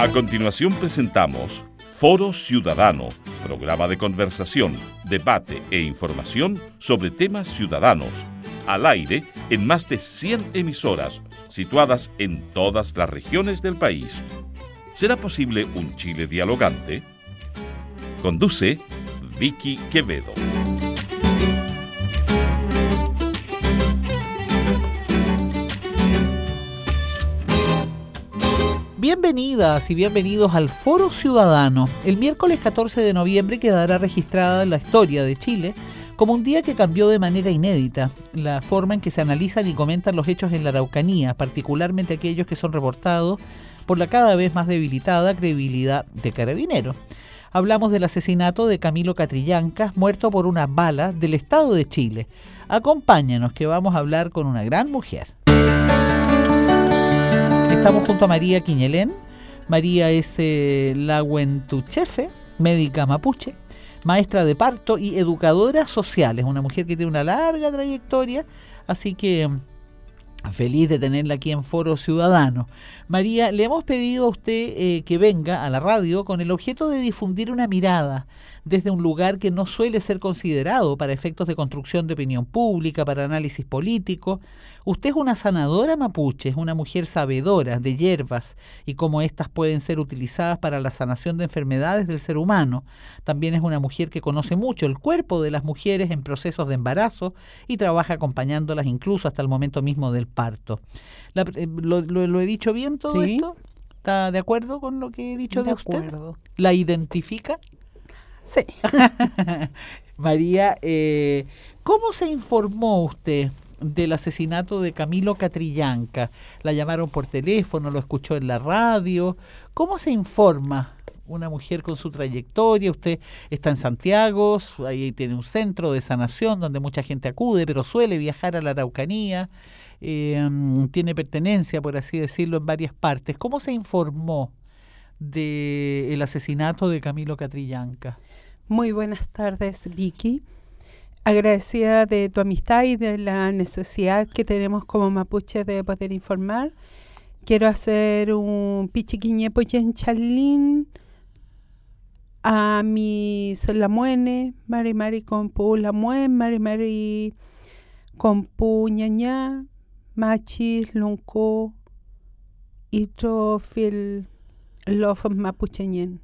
A continuación presentamos Foro Ciudadano, programa de conversación, debate e información sobre temas ciudadanos, al aire en más de 100 emisoras, situadas en todas las regiones del país. ¿Será posible un Chile dialogante? Conduce Vicky Quevedo. Bienvenidas y bienvenidos al Foro Ciudadano. El miércoles 14 de noviembre quedará registrada en la historia de Chile como un día que cambió de manera inédita la forma en que se analizan y comentan los hechos en la Araucanía, particularmente aquellos que son reportados por la cada vez más debilitada credibilidad de Carabineros. Hablamos del asesinato de Camilo Catrillanca, muerto por una bala del Estado de Chile. Acompáñanos que vamos a hablar con una gran mujer. Estamos junto a María Quiñelén. María es Lahuentuchefe, médica mapuche, maestra de parto y educadora social. Es una mujer que tiene una larga trayectoria, así que feliz de tenerla aquí en Foro Ciudadano. María, le hemos pedido a usted que venga a la radio con el objeto de difundir una mirada desde un lugar que no suele ser considerado para efectos de construcción de opinión pública, para análisis político. Usted es una sanadora mapuche, es una mujer sabedora de hierbas y cómo éstas pueden ser utilizadas para la sanación de enfermedades del ser humano. También es una mujer que conoce mucho el cuerpo de las mujeres en procesos de embarazo y trabaja acompañándolas incluso hasta el momento mismo del parto. ¿Lo he dicho bien todo esto? ¿Está de acuerdo con lo que he dicho de usted? Acuerdo. ¿La identifica? Sí. María, ¿cómo se informó usted del asesinato de Camilo Catrillanca? ¿La llamaron por teléfono? ¿Lo escuchó en la radio? ¿Cómo se informa una mujer con su trayectoria? Usted está en Santiago, ahí tiene un centro de sanación donde mucha gente acude, pero suele viajar a la Araucanía, tiene pertenencia, por así decirlo, en varias partes. ¿Cómo se informó del asesinato de Camilo Catrillanca? Muy buenas tardes, Vicky. Agradecida de tu amistad y de la necesidad que tenemos como mapuche de poder informar. Quiero hacer un pichiquiñepo yenchalín a mi Lamuene, Mari Compu Lamuen, Mari Compu Ñañá, Machis, Lunco, Itrofil, Lof Mapucheñen.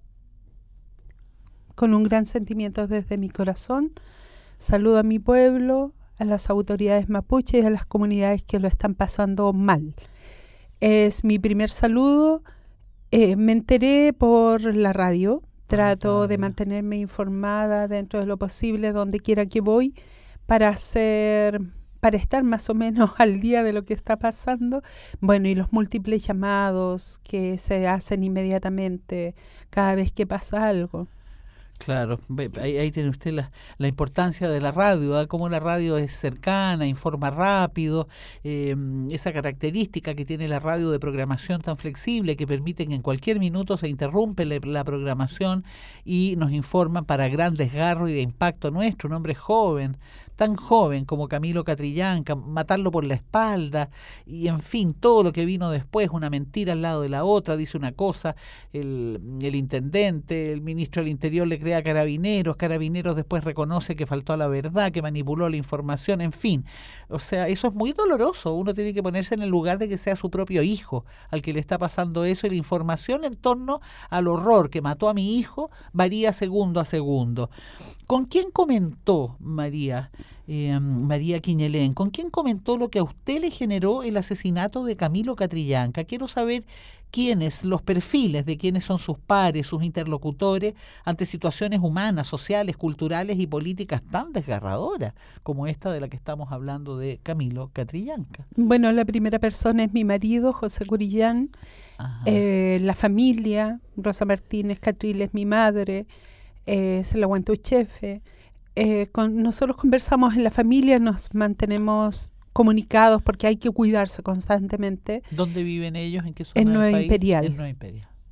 Con un gran sentimiento desde mi corazón, saludo a mi pueblo, a las autoridades mapuches y a las comunidades que lo están pasando mal. Es mi primer saludo. Me enteré por la radio. Trato de mantenerme informada dentro de lo posible donde quiera que voy para estar más o menos al día de lo que está pasando. Bueno, y los múltiples llamados que se hacen inmediatamente cada vez que pasa algo. Claro, ahí tiene usted la importancia de la radio, ¿eh? Cómo la radio es cercana, informa rápido, esa característica que tiene la radio de programación tan flexible que permite que en cualquier minuto se interrumpe la programación y nos informa para gran desgarro y de impacto nuestro. Un hombre joven, tan joven como Camilo Catrillanca, matarlo por la espalda y en fin, todo lo que vino después, una mentira al lado de la otra, dice una cosa, el intendente, el ministro del Interior le crea Carabineros después reconoce que faltó a la verdad, que manipuló la información, en fin. O sea, eso es muy doloroso. Uno tiene que ponerse en el lugar de que sea su propio hijo al que le está pasando eso, y la información en torno al horror que mató a mi hijo varía segundo a segundo. ¿Con quién comentó, María Quiñelén, con quién comentó lo que a usted le generó el asesinato de Camilo Catrillanca? Quiero saber quiénes, los perfiles de quiénes son sus pares, sus interlocutores ante situaciones humanas, sociales, culturales y políticas tan desgarradoras como esta de la que estamos hablando de Camilo Catrillanca. Bueno, la primera persona es mi marido, José Curillán, la familia, Rosa Martínez Catril es mi madre, es la Huantuchefe. Nosotros conversamos en la familia, nos mantenemos comunicados porque hay que cuidarse constantemente. ¿Dónde viven ellos? ¿En qué zona en del Nueva país? Imperial. En Nueva Imperial.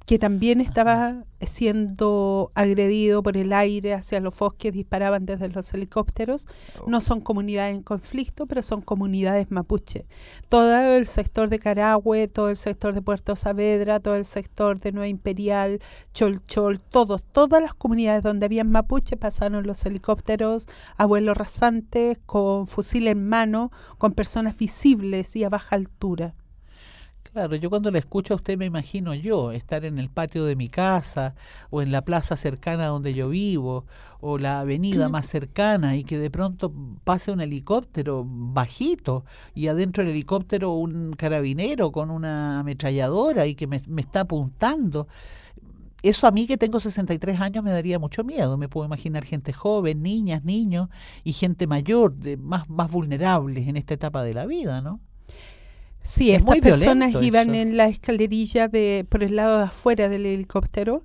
que también estaba siendo agredido por el aire hacia los bosques, disparaban desde los helicópteros. No son comunidades en conflicto, pero son comunidades mapuche. Todo el sector de Carahue, todo el sector de Puerto Saavedra, todo el sector de Nueva Imperial, Cholchol, todas las comunidades donde habían mapuche pasaron los helicópteros a vuelo rasante, con fusil en mano, con personas visibles y a baja altura. Claro, yo cuando la escucho a usted me imagino yo estar en el patio de mi casa o en la plaza cercana donde yo vivo o la avenida más cercana y que de pronto pase un helicóptero bajito y adentro del helicóptero un carabinero con una ametralladora y que me está apuntando. Eso a mí, que tengo 63 años, me daría mucho miedo. Me puedo imaginar gente joven, niñas, niños y gente mayor, más vulnerables en esta etapa de la vida, ¿no? Sí, es estas personas iban eso. en la escalerilla por el lado de afuera del helicóptero,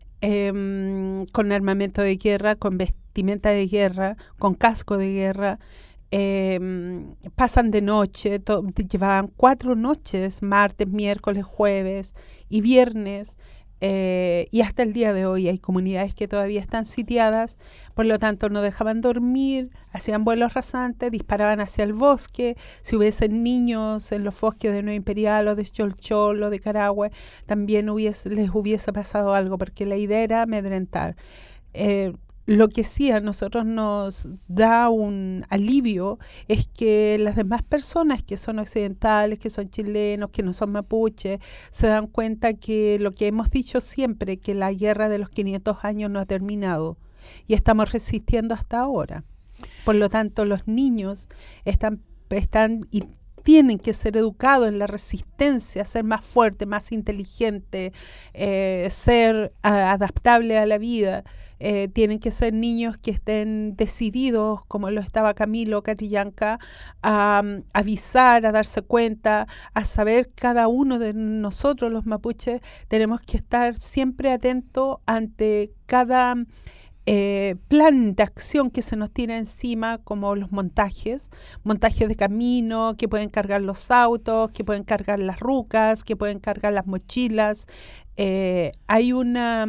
con armamento de guerra, con vestimenta de guerra, con casco de guerra. Pasan de noche, llevaban 4 noches, martes, miércoles, jueves y viernes. Y hasta el día de hoy hay comunidades que todavía están sitiadas, por lo tanto no dejaban dormir, hacían vuelos rasantes, disparaban hacia el bosque. Si hubiesen niños en los bosques de Nueva Imperial o de Cholchol o de Carahue, también les hubiese pasado algo, porque la idea era amedrentar. Lo que sí a nosotros nos da un alivio es que las demás personas que son occidentales, que son chilenos, que no son mapuches, se dan cuenta que lo que hemos dicho siempre, que la guerra de los 500 años no ha terminado y estamos resistiendo hasta ahora. Por lo tanto, los niños están y tienen que ser educados en la resistencia, ser más fuerte, más inteligente, ser adaptable a la vida. Tienen que ser niños que estén decididos, como lo estaba Camilo Catrillanca, a avisar, a darse cuenta, a saber. Cada uno de nosotros, los mapuches, tenemos que estar siempre atentos ante cada plan de acción que se nos tira encima, como los montajes de camino, que pueden cargar los autos, que pueden cargar las rucas, que pueden cargar las mochilas. Hay una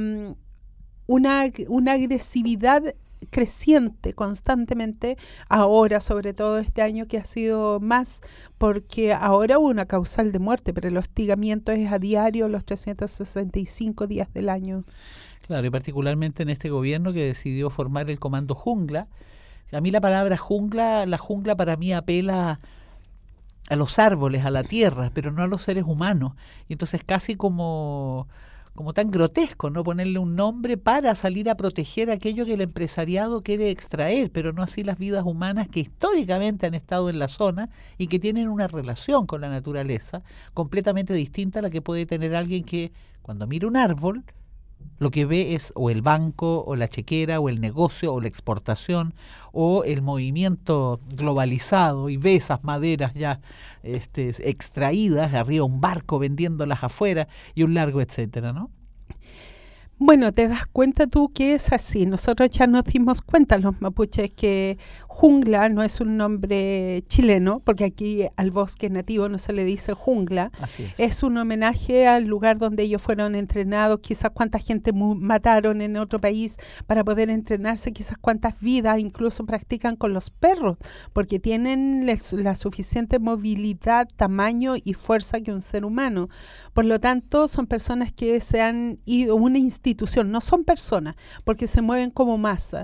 agresividad creciente constantemente ahora, sobre todo este año, que ha sido más, porque ahora hubo una causal de muerte, pero el hostigamiento es a diario los 365 días del año. Claro, y particularmente en este gobierno que decidió formar el Comando Jungla. A mí la palabra jungla, la jungla para mí apela a los árboles, a la tierra, pero no a los seres humanos. Y entonces casi como tan grotesco, ¿no? Ponerle un nombre para salir a proteger aquello que el empresariado quiere extraer, pero no así las vidas humanas que históricamente han estado en la zona y que tienen una relación con la naturaleza completamente distinta a la que puede tener alguien que, cuando mira un árbol, lo que ve es o el banco, o la chequera, o el negocio, o la exportación, o el movimiento globalizado, y ve esas maderas ya extraídas, arriba un barco vendiéndolas afuera, y un largo etcétera, ¿no? Bueno, te das cuenta tú que es así. Nosotros ya nos dimos cuenta, los mapuches, que jungla no es un nombre chileno, porque aquí al bosque nativo no se le dice jungla. Así es. Es un homenaje al lugar donde ellos fueron entrenados, quizás cuánta gente mataron en otro país para poder entrenarse, quizás cuántas vidas incluso practican con los perros, porque tienen la suficiente movilidad, tamaño y fuerza que un ser humano. Por lo tanto, son personas que se han ido a una institución, no son personas, porque se mueven como masa.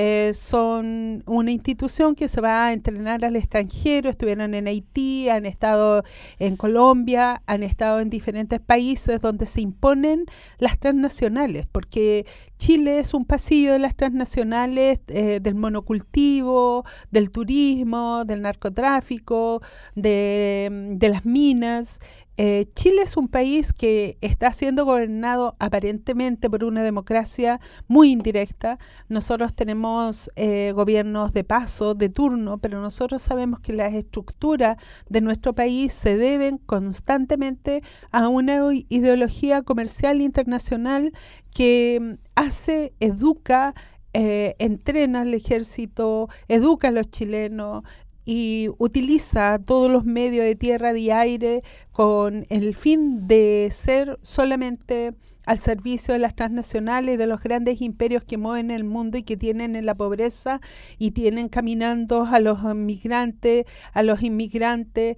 Son una institución que se va a entrenar al extranjero. Estuvieron en Haití, han estado en Colombia, han estado en diferentes países donde se imponen las transnacionales, porque Chile es un pasillo de las transnacionales, del monocultivo, del turismo, del narcotráfico, de las minas. Chile es un país que está siendo gobernado aparentemente por una democracia muy indirecta. Nosotros tenemos gobiernos de paso, de turno, pero nosotros sabemos que las estructuras de nuestro país se deben constantemente a una ideología comercial internacional que educa, entrena al ejército, educa a los chilenos, y utiliza todos los medios de tierra y aire con el fin de ser solamente al servicio de las transnacionales, de los grandes imperios que mueven el mundo y que tienen en la pobreza y tienen caminando a los migrantes, a los inmigrantes,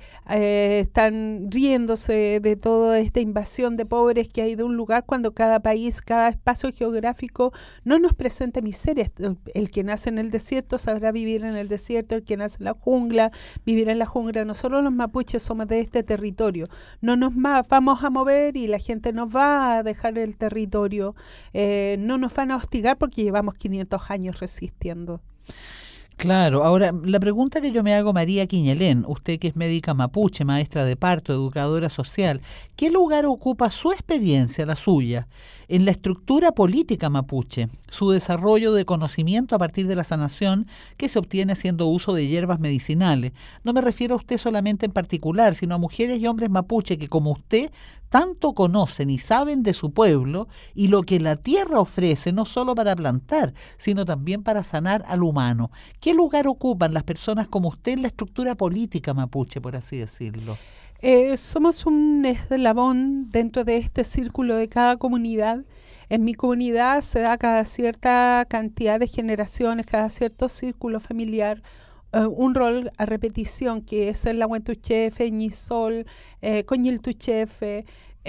están riéndose de toda esta invasión de pobres que hay de un lugar, cuando cada país, cada espacio geográfico no nos presenta miserias. El que nace en el desierto sabrá vivir en el desierto, el que nace en la jungla vivirá en la jungla. Nosotros los mapuches somos de este territorio, no nos vamos a mover y la gente nos va a dejar el territorio, no nos van a hostigar porque llevamos 500 años resistiendo. Claro, ahora la pregunta que yo me hago, María Quiñelén, usted que es médica mapuche, maestra de parto, educadora social, ¿qué lugar ocupa su experiencia, la suya, en la estructura política mapuche, su desarrollo de conocimiento a partir de la sanación que se obtiene haciendo uso de hierbas medicinales? No me refiero a usted solamente en particular, sino a mujeres y hombres mapuche que, como usted, tanto conocen y saben de su pueblo y lo que la tierra ofrece, no solo para plantar, sino también para sanar al humano. ¿Qué lugar ocupan las personas como usted en la estructura política mapuche, por así decirlo? Somos un eslabón dentro de este círculo de cada comunidad. En mi comunidad se da cada cierta cantidad de generaciones, cada cierto círculo familiar, un rol a repetición, que es el Lahuentuchefe, Ñisol, Coñiltuchefe.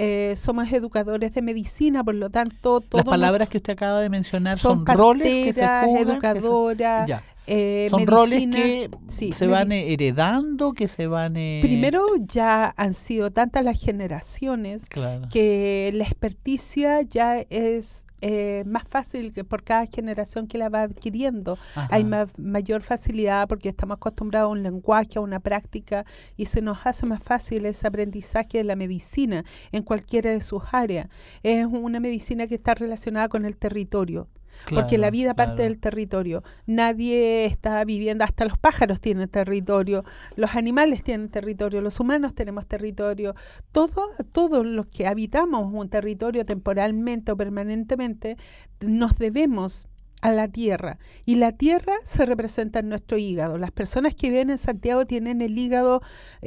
Somos educadores de medicina, por lo tanto... Las palabras que usted acaba de mencionar son roles que se juegan, educadora, son medicina, roles que sí, se van heredando, que se van... Primero, ya han sido tantas las generaciones, claro, que la experticia ya es más fácil que por cada generación que la va adquiriendo. Ajá. Hay mayor facilidad porque estamos acostumbrados a un lenguaje, a una práctica, y se nos hace más fácil ese aprendizaje de la medicina en cualquiera de sus áreas. Es una medicina que está relacionada con el territorio. Claro, porque la vida parte del territorio. Nadie está viviendo, hasta los pájaros tienen territorio, los animales tienen territorio, los humanos tenemos territorio. Todos los que habitamos un territorio temporalmente o permanentemente nos debemos a la tierra, y la tierra se representa en nuestro hígado. Las personas que viven en Santiago tienen el hígado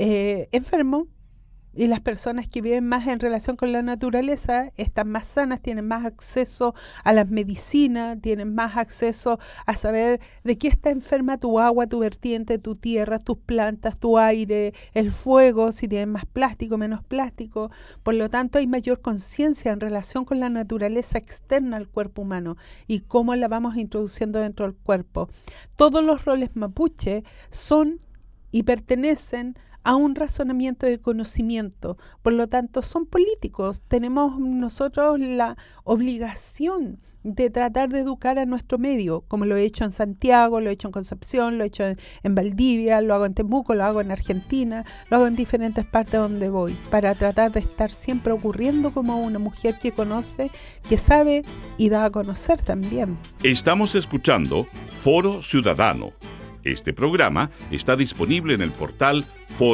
enfermo, y las personas que viven más en relación con la naturaleza están más sanas, tienen más acceso a las medicinas, tienen más acceso a saber de qué está enferma tu agua, tu vertiente, tu tierra, tus plantas, tu aire, el fuego, si tienen más plástico, menos plástico. Por lo tanto, hay mayor conciencia en relación con la naturaleza externa al cuerpo humano y cómo la vamos introduciendo dentro del cuerpo. Todos los roles mapuche son y pertenecen a un razonamiento de conocimiento, por lo tanto son políticos. Tenemos nosotros la obligación de tratar de educar a nuestro medio, como lo he hecho en Santiago, lo he hecho en Concepción, lo he hecho en Valdivia, lo hago en Temuco, lo hago en Argentina, lo hago en diferentes partes donde voy, para tratar de estar siempre ocurriendo como una mujer que conoce, que sabe y da a conocer también. Estamos escuchando Foro Ciudadano. Este programa está disponible en el portal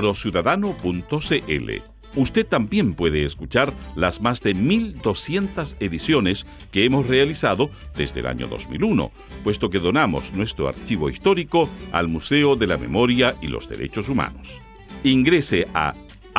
forociudadano.cl. Usted también puede escuchar las más de 1.200 ediciones que hemos realizado desde el año 2001, puesto que donamos nuestro archivo histórico al Museo de la Memoria y los Derechos Humanos. Ingrese a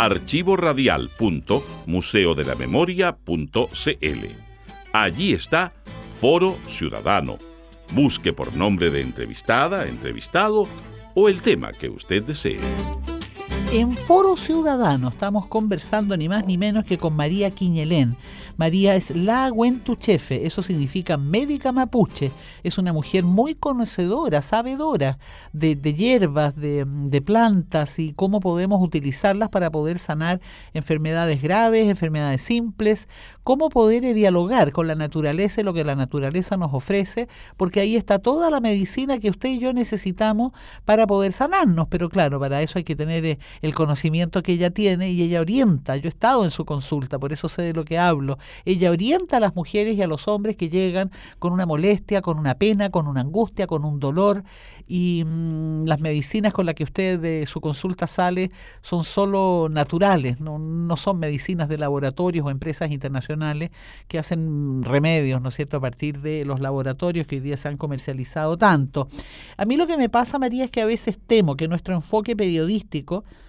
archivoradial.museodelamemoria.cl. Allí está Foro Ciudadano. Busque por nombre de entrevistada, entrevistado o el tema que usted desee. En Foro Ciudadano estamos conversando ni más ni menos que con María Quiñelén. María es Lahuentuchefe, eso significa médica mapuche. Es una mujer muy conocedora, sabedora de hierbas, de plantas y cómo podemos utilizarlas para poder sanar enfermedades graves, enfermedades simples, cómo poder dialogar con la naturaleza y lo que la naturaleza nos ofrece, porque ahí está toda la medicina que usted y yo necesitamos para poder sanarnos. Pero claro, para eso hay que tener el conocimiento que ella tiene y ella orienta. Yo he estado en su consulta, por eso sé de lo que hablo. Ella orienta a las mujeres y a los hombres que llegan con una molestia, con una pena, con una angustia, con un dolor, y las medicinas con las que usted de su consulta sale son solo naturales, no son medicinas de laboratorios o empresas internacionales que hacen remedios, ¿no es cierto?, a partir de los laboratorios que hoy día se han comercializado tanto. A mí lo que me pasa, María, es que a veces temo que nuestro enfoque periodístico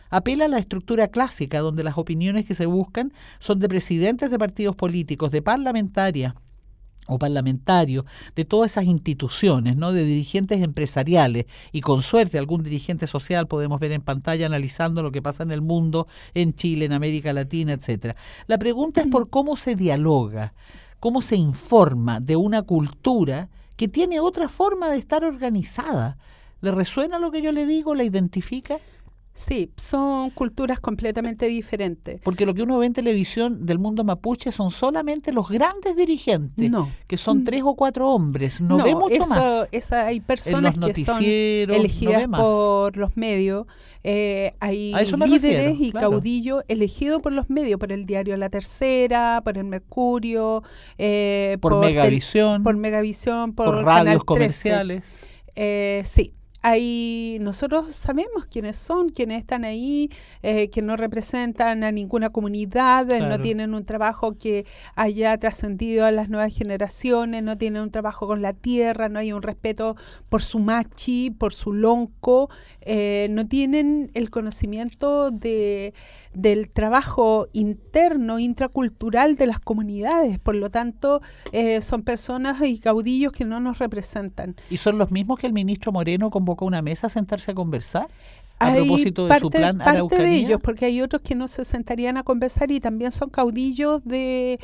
apela a la estructura clásica, donde las opiniones que se buscan son de presidentes de partidos políticos, de parlamentarias o parlamentarios, de todas esas instituciones, ¿no? De dirigentes empresariales y con suerte algún dirigente social podemos ver en pantalla analizando lo que pasa en el mundo, en Chile, en América Latina, etcétera. La pregunta es por cómo se dialoga, cómo se informa de una cultura que tiene otra forma de estar organizada. ¿Le resuena lo que yo le digo? ¿La identifica? Sí, son culturas completamente diferentes. Porque lo que uno ve en televisión del mundo mapuche son solamente los grandes dirigentes, que son 3 o 4 hombres, no ve mucho más. Hay personas que son elegidas por los medios, hay líderes y caudillos elegidos por los medios, por el diario La Tercera, por el Mercurio, por Megavisión, por radios comerciales. Sí. Nosotros sabemos quiénes son, quienes están ahí, que no representan a ninguna comunidad, no tienen un trabajo que haya trascendido a las nuevas generaciones, no tienen un trabajo con la tierra, no hay un respeto por su machi, por su lonco, no tienen el conocimiento del trabajo interno, intracultural de las comunidades, por lo tanto son personas y caudillos que no nos representan. ¿Y son los mismos que el ministro Moreno convocó a una mesa a sentarse a conversar? A propósito de su plan Araucanía. Parte de ellos, porque hay otros que no se sentarían a conversar y también son caudillos del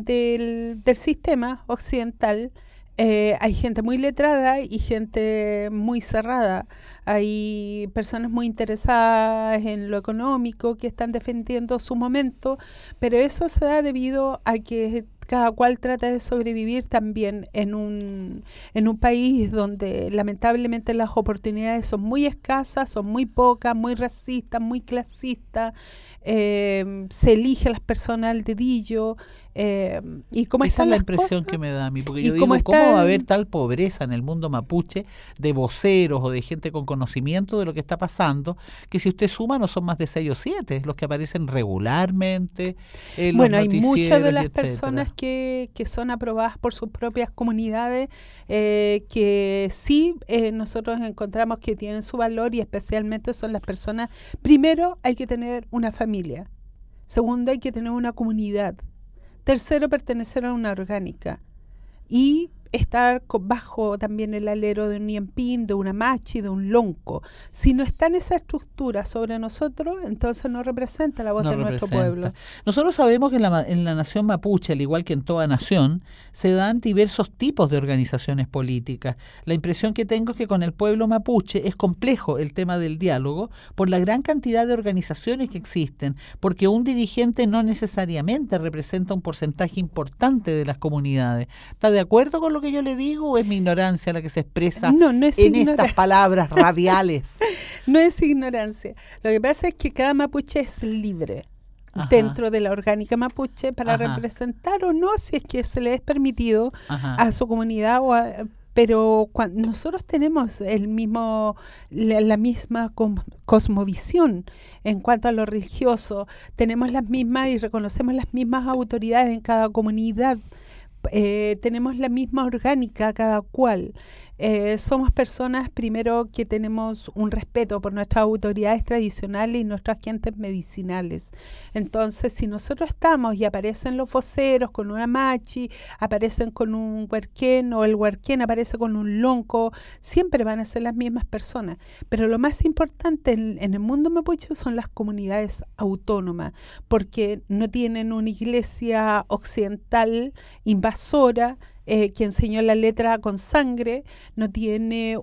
sistema occidental. Hay gente muy letrada y gente muy cerrada. Hay personas muy interesadas en lo económico que están defendiendo su momento, pero eso se da debido a que cada cual trata de sobrevivir también en un país donde lamentablemente las oportunidades son muy escasas, son muy pocas, muy racistas, muy clasistas, se elige a las personas al dedillo. Y cómo esa están es la las impresión cosas, que me da a mí, porque yo digo, ¿cómo va a haber tal pobreza en el mundo mapuche de voceros o de gente con conocimiento de lo que está pasando, que si usted suma no son más de 6 o 7 los que aparecen regularmente en los hay muchas de las etcétera. personas que son aprobadas por sus propias comunidades, que sí nosotros encontramos que tienen su valor, y especialmente son las personas. Primero, hay que tener una familia. Segundo, hay que tener una comunidad. Tercero, pertenecer a una orgánica y estar bajo también el alero de un Ñempín, de una machi, de un lonco. Si no está en esa estructura sobre nosotros, entonces no representa la voz de nuestro pueblo. Nosotros sabemos que en la nación mapuche, al igual que en toda nación, se dan diversos tipos de organizaciones políticas. La impresión que tengo es que con el pueblo mapuche es complejo el tema del diálogo por la gran cantidad de organizaciones que existen, porque un dirigente no necesariamente representa un porcentaje importante de las comunidades. ¿Está de acuerdo con lo que yo le digo o es mi ignorancia la que se expresa estas palabras radiales? No es ignorancia. Lo que pasa es que cada mapuche es libre dentro de la orgánica mapuche para representar o no, si es que se le es permitido a su comunidad pero nosotros tenemos la misma cosmovisión en cuanto a lo religioso, tenemos las mismas y reconocemos las mismas autoridades en cada comunidad. Tenemos la misma orgánica cada cual. Somos personas, primero, que tenemos un respeto por nuestras autoridades tradicionales y nuestros agentes medicinales. Entonces, si nosotros estamos y aparecen los voceros con una machi, aparecen con un huarquén, o el huarquén aparece con un lonco, siempre van a ser las mismas personas. Pero lo más importante en el mundo mapuche son las comunidades autónomas, porque no tienen una iglesia occidental invasora, que enseñó la letra con sangre, no tiene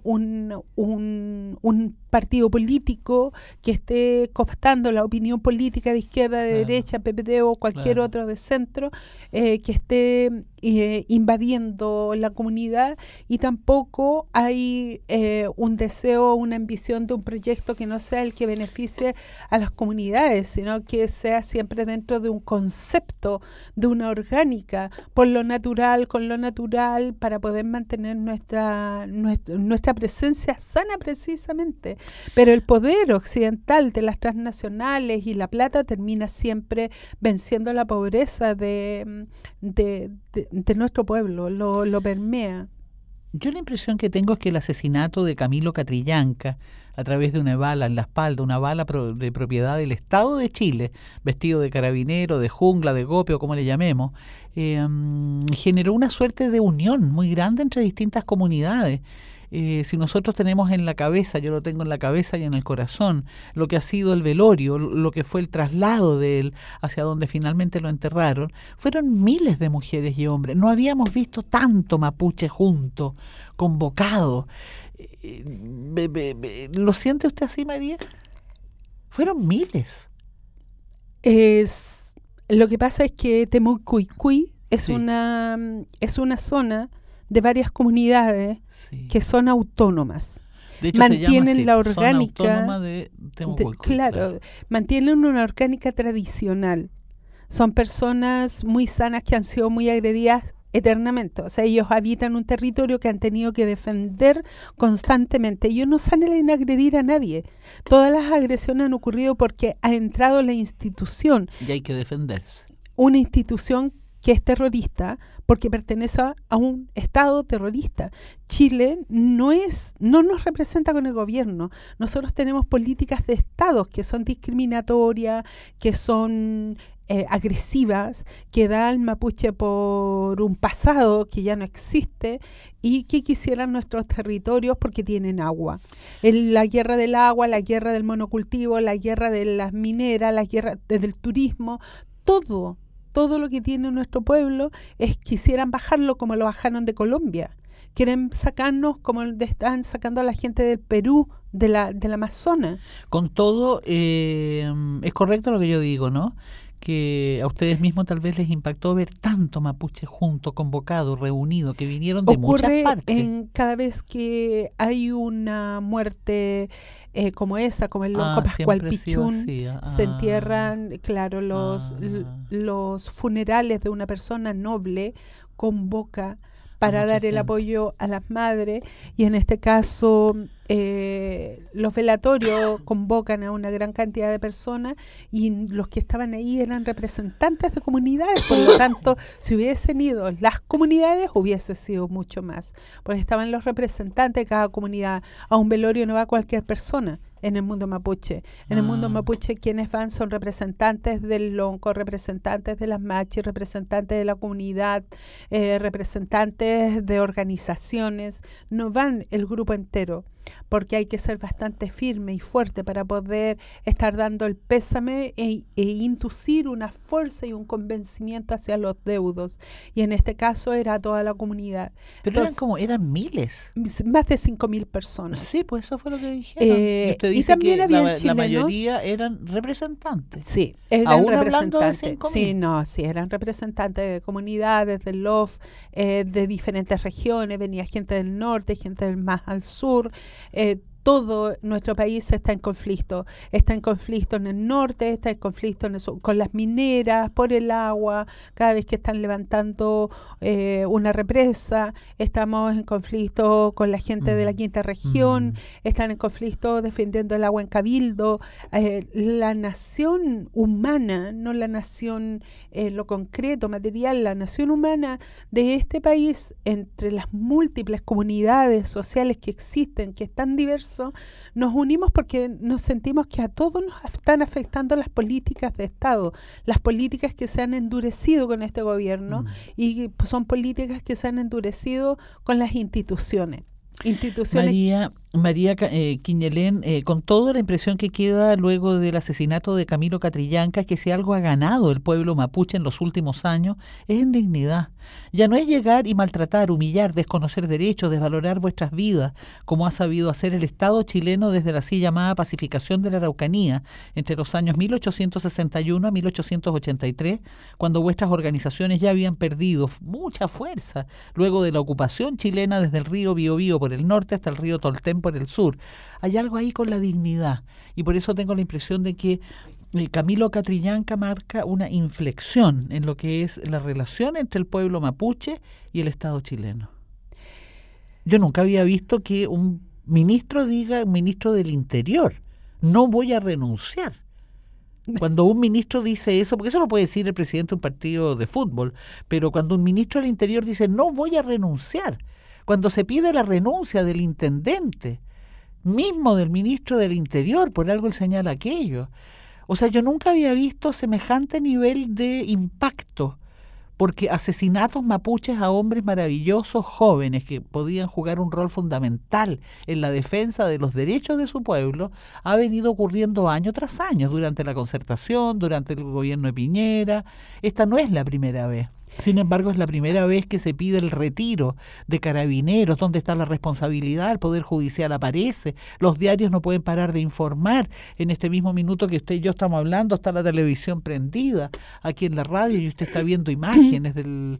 un partido político que esté cooptando la opinión política de izquierda, de derecha, PPD o cualquier otro de centro, que esté invadiendo la comunidad, y tampoco hay un deseo, una ambición de un proyecto que no sea el que beneficie a las comunidades, sino que sea siempre dentro de un concepto, de una orgánica, por lo natural, con lo natural, para poder mantener nuestra presencia sana precisamente. Pero el poder occidental de las transnacionales y la plata termina siempre venciendo la pobreza de nuestro pueblo, lo permea. Yo la impresión que tengo es que el asesinato de Camilo Catrillanca, a través de una bala en la espalda, una bala de propiedad del Estado de Chile, vestido de carabinero, de jungla, de gope o como le llamemos, generó una suerte de unión muy grande entre distintas comunidades. Si nosotros tenemos en la cabeza, yo lo tengo en la cabeza y en el corazón, lo que ha sido el velorio, lo que fue el traslado de él hacia donde finalmente lo enterraron, fueron miles de mujeres y hombres. No habíamos visto tanto mapuche junto, convocado. ¿Lo siente usted así, María? Fueron miles. Lo que pasa es que Temucuicui es Sí. es una zona de varias comunidades Sí. que son autónomas. De hecho, mantienen se llama la así, Zona orgánica Autónoma de Temucuicui, claro, mantienen una orgánica tradicional. Son personas muy sanas que han sido muy agredidas eternamente. O sea, ellos habitan un territorio que han tenido que defender constantemente. Ellos no salen a agredir a nadie. Todas las agresiones han ocurrido porque ha entrado la institución, Y hay que defenderse. una institución que es terrorista porque pertenece a un Estado terrorista. Chile no nos representa con el gobierno. Nosotros tenemos políticas de Estados que son discriminatorias, que son agresivas, que da al mapuche por un pasado que ya no existe y que quisieran nuestros territorios porque tienen agua. La guerra del agua, la guerra del monocultivo, la guerra de las mineras, la guerra del turismo, todo lo que tiene nuestro pueblo quisieran bajarlo como lo bajaron de Colombia. Quieren sacarnos como están sacando a la gente del Perú, del Amazonas. Con todo, es correcto lo que yo digo, ¿no? Que a ustedes mismos tal vez les impactó ver tanto mapuche junto, convocado, reunido, que vinieron de muchas partes. Cada vez que hay una muerte como esa, como el Lonco Pascual Pichún, se entierran, claro, los funerales de una persona noble convoca para dar el apoyo a las madres, y en este caso los velatorios convocan a una gran cantidad de personas y los que estaban ahí eran representantes de comunidades, por lo tanto si hubiesen ido las comunidades hubiese sido mucho más, porque estaban los representantes de cada comunidad. A un velorio no va cualquier persona en el mundo mapuche. En el mundo mapuche quienes van son representantes del Lonco, representantes de las machis, representantes de la comunidad, representantes de organizaciones. No van el grupo entero, porque hay que ser bastante firme y fuerte para poder estar dando el pésame e inducir una fuerza y un convencimiento hacia los deudos. Y en este caso era toda la comunidad. Pero eran miles. Más de 5.000 personas. Sí, pues eso fue lo que dijeron. Y usted dice también que habían la mayoría eran representantes. Sí, eran ¿Aún representantes. hablando de 5.000? Sí, eran representantes de comunidades, del LOF, de diferentes regiones. Venía gente del norte, gente del más al sur. Todo nuestro país está en conflicto en el norte, está en conflicto con las mineras, por el agua, cada vez que están levantando una represa, estamos en conflicto con la gente de la quinta región, están en conflicto defendiendo el agua en Cabildo. La nación humana, no la nación lo concreto, material, la nación humana de este país, entre las múltiples comunidades sociales que existen, que es tan diverso, nos unimos porque nos sentimos que a todos nos están afectando las políticas de Estado, las políticas que se han endurecido con este gobierno y son políticas que se han endurecido con las instituciones. María Quiñelén, con toda la impresión que queda luego del asesinato de Camilo Catrillanca, es que si algo ha ganado el pueblo mapuche en los últimos años es en dignidad. Ya no es llegar y maltratar, humillar, desconocer derechos, desvalorar vuestras vidas, como ha sabido hacer el Estado chileno desde la así llamada pacificación de la Araucanía, entre los años 1861 a 1883, cuando vuestras organizaciones ya habían perdido mucha fuerza, luego de la ocupación chilena desde el río Biobío por el norte hasta el río Toltén por el sur. Hay algo ahí con la dignidad, y por eso tengo la impresión de que Camilo Catrillanca marca una inflexión en lo que es la relación entre el pueblo mapuche y el Estado chileno. Yo nunca había visto que un ministro diga, un ministro del Interior, no voy a renunciar. Cuando un ministro dice eso, porque eso lo puede decir el presidente de un partido de fútbol, pero cuando un ministro del Interior dice, no voy a renunciar, cuando se pide la renuncia del intendente, mismo del ministro del Interior, por algo él señala aquello. O sea, yo nunca había visto semejante nivel de impacto, porque asesinatos mapuches a hombres maravillosos, jóvenes, que podían jugar un rol fundamental en la defensa de los derechos de su pueblo, ha venido ocurriendo año tras año, durante la Concertación, durante el gobierno de Piñera. Esta no es la primera vez. Sin embargo, es la primera vez que se pide el retiro de Carabineros. ¿Dónde está la responsabilidad? El Poder Judicial aparece. Los diarios no pueden parar de informar. En este mismo minuto que usted y yo estamos hablando, está la televisión prendida aquí en la radio y usted está viendo imágenes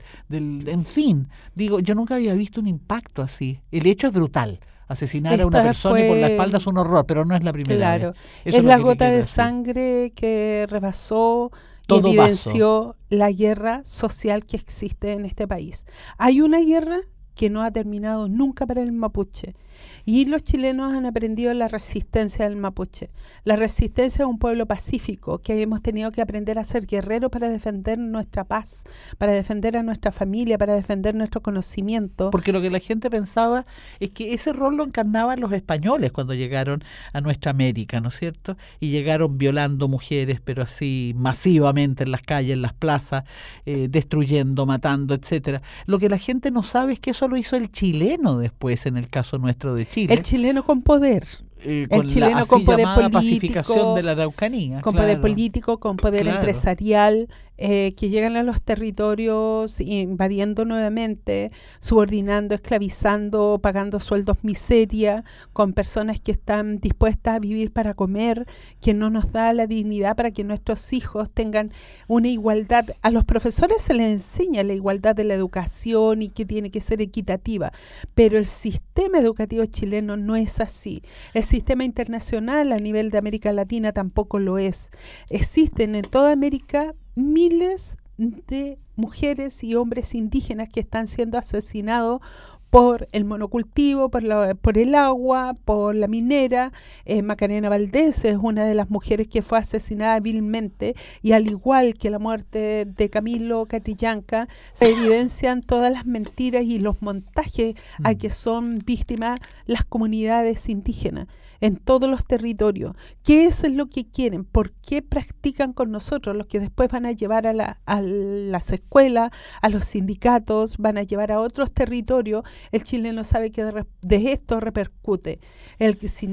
en fin. Digo, yo nunca había visto un impacto así. El hecho es brutal. Asesinar a una persona y por la espalda es un horror, pero no es la primera vez. Eso es la gota de sangre que rebasó y evidenció la guerra social que existe en este país. Hay una guerra que no ha terminado nunca para el mapuche. Y los chilenos han aprendido la resistencia del mapuche. La resistencia de un pueblo pacífico que hemos tenido que aprender a ser guerreros para defender nuestra paz, para defender a nuestra familia, para defender nuestro conocimiento. Porque lo que la gente pensaba es que ese rol lo encarnaban los españoles cuando llegaron a nuestra América, ¿no es cierto? Y llegaron violando mujeres, pero así masivamente en las calles, en las plazas, destruyendo, matando, etcétera. Lo que la gente no sabe es que eso lo hizo el chileno después, en el caso nuestro de Chile. El chileno con poder. El chileno con poder político, pacificación de la Araucanía, con poder político, con poder empresarial, que llegan a los territorios invadiendo nuevamente, subordinando, esclavizando, pagando sueldos miseria, con personas que están dispuestas a vivir para comer, que no nos da la dignidad para que nuestros hijos tengan una igualdad. A los profesores se les enseña la igualdad de la educación y que tiene que ser equitativa, pero el sistema educativo chileno no es así. El sistema internacional a nivel de América Latina tampoco lo es. Existen en toda América miles de mujeres y hombres indígenas que están siendo asesinados por el monocultivo, por el agua, por la minera. Macarena Valdés es una de las mujeres que fue asesinada vilmente, y al igual que la muerte de Camilo Catrillanca, se evidencian todas las mentiras y los montajes a que son víctimas las comunidades indígenas en todos los territorios. ¿Qué es lo que quieren? ¿Por qué practican con nosotros? Los que después van a llevar a las escuelas, a los sindicatos, van a llevar a otros territorios. El chileno sabe que de esto repercute. Si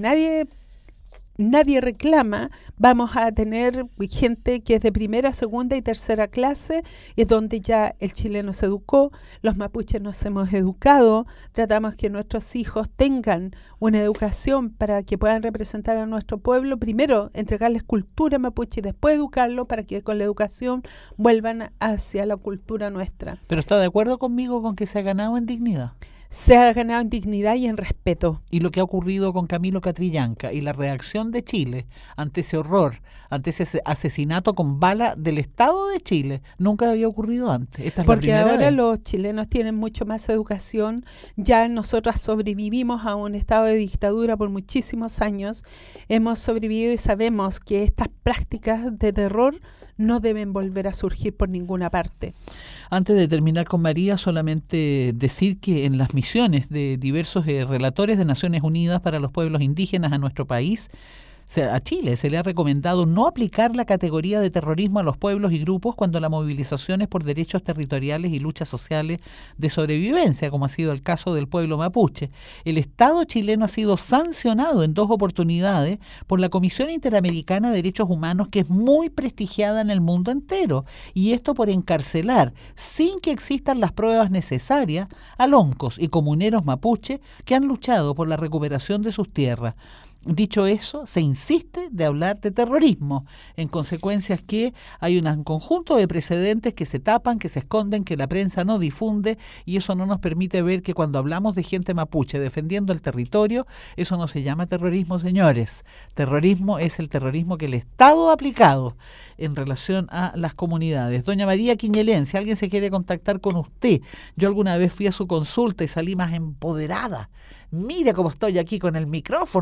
nadie reclama, vamos a tener gente que es de primera, segunda y tercera clase, es donde ya el chileno se educó, los mapuches nos hemos educado, tratamos que nuestros hijos tengan una educación para que puedan representar a nuestro pueblo, primero entregarles cultura mapuche y después educarlos para que con la educación vuelvan hacia la cultura nuestra. ¿Pero está de acuerdo conmigo con que se ha ganado en dignidad? Se ha ganado en dignidad y en respeto. Y lo que ha ocurrido con Camilo Catrillanca y la reacción de Chile ante ese horror, ante ese asesinato con bala del Estado de Chile, nunca había ocurrido antes. Esta es porque la ahora vez. Los chilenos tienen mucho más educación. Ya nosotras sobrevivimos a un estado de dictadura por muchísimos años. Hemos sobrevivido y sabemos que estas prácticas de terror no deben volver a surgir por ninguna parte. Antes de terminar con María, solamente decir que en las misiones de diversos relatores de Naciones Unidas para los pueblos indígenas a nuestro país, a Chile se le ha recomendado no aplicar la categoría de terrorismo a los pueblos y grupos cuando la movilización es por derechos territoriales y luchas sociales de sobrevivencia, como ha sido el caso del pueblo mapuche. El Estado chileno ha sido sancionado en 2 oportunidades por la Comisión Interamericana de Derechos Humanos, que es muy prestigiada en el mundo entero, y esto por encarcelar, sin que existan las pruebas necesarias, a loncos y comuneros mapuche que han luchado por la recuperación de sus tierras. Dicho eso, se insiste de hablar de terrorismo, en consecuencia es que hay un conjunto de precedentes que se tapan, que se esconden, que la prensa no difunde, y eso no nos permite ver que cuando hablamos de gente mapuche defendiendo el territorio, eso no se llama terrorismo, señores. Terrorismo es el terrorismo que el Estado ha aplicado en relación a las comunidades. Doña María Quiñelén, si alguien se quiere contactar con usted, yo alguna vez fui a su consulta y salí más empoderada. Mira cómo estoy aquí con el micrófono, 18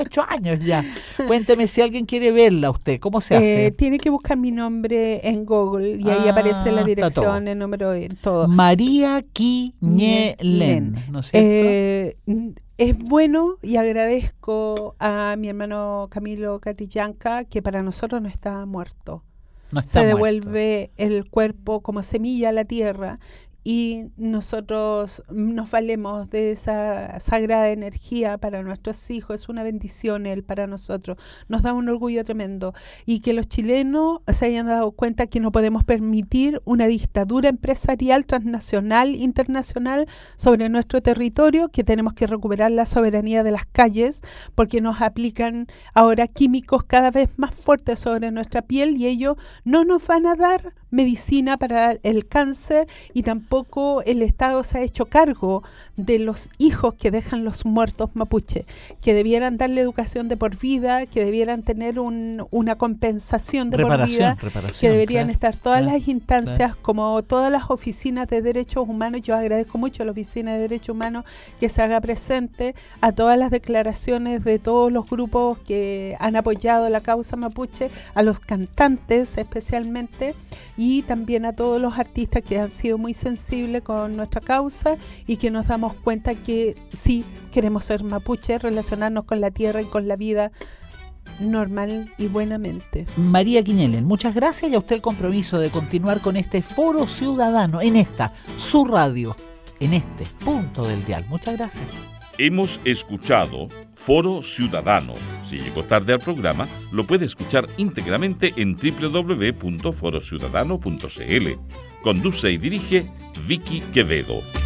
18 años ya. Cuénteme si alguien quiere verla usted, ¿cómo se hace? Tiene que buscar mi nombre en Google y ahí aparece la dirección, el número, todo. María Quiñelén, ¿no es cierto? Es bueno y agradezco a mi hermano Camilo Catrillanca, que para nosotros no está muerto. Se devuelve el cuerpo como semilla a la tierra y nosotros nos valemos de esa sagrada energía para nuestros hijos. Es una bendición él para nosotros, nos da un orgullo tremendo, y que los chilenos se hayan dado cuenta que no podemos permitir una dictadura empresarial, transnacional, internacional sobre nuestro territorio, que tenemos que recuperar la soberanía de las calles, porque nos aplican ahora químicos cada vez más fuertes sobre nuestra piel y ellos no nos van a dar medicina para el cáncer, y tampoco el Estado se ha hecho cargo de los hijos que dejan los muertos mapuche, que debieran darle educación de por vida, que debieran tener una compensación de por vida, que deberían estar todas las instancias, como todas las oficinas de derechos humanos. Yo agradezco mucho a la oficina de derechos humanos que se haga presente, a todas las declaraciones de todos los grupos que han apoyado la causa mapuche, a los cantantes especialmente, y también a todos los artistas que han sido muy sensibles con nuestra causa y que nos damos cuenta que sí queremos ser mapuches, relacionarnos con la tierra y con la vida normal y buenamente. María Quiñelén, muchas gracias, y a usted el compromiso de continuar con este Foro Ciudadano en esta, su radio, en este punto del dial. Muchas gracias. Hemos escuchado Foro Ciudadano. Si llegó tarde al programa, lo puede escuchar íntegramente en www.forociudadano.cl. Conduce y dirige Vicky Quevedo.